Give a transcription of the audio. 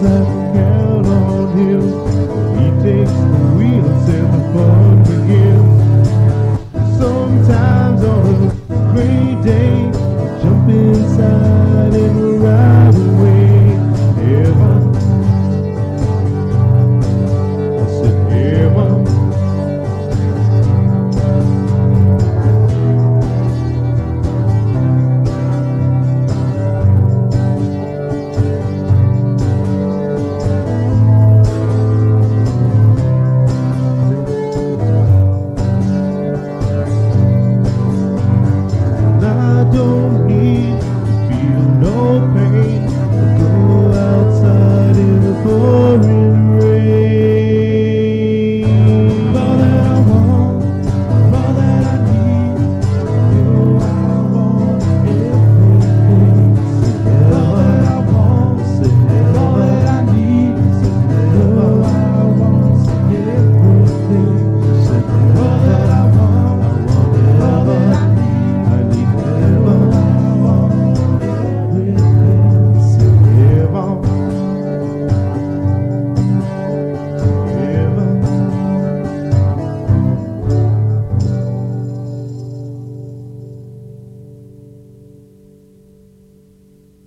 I can count on him. He takes the wheels and the fun begins. Sometimes on a great day, jump inside and ride away.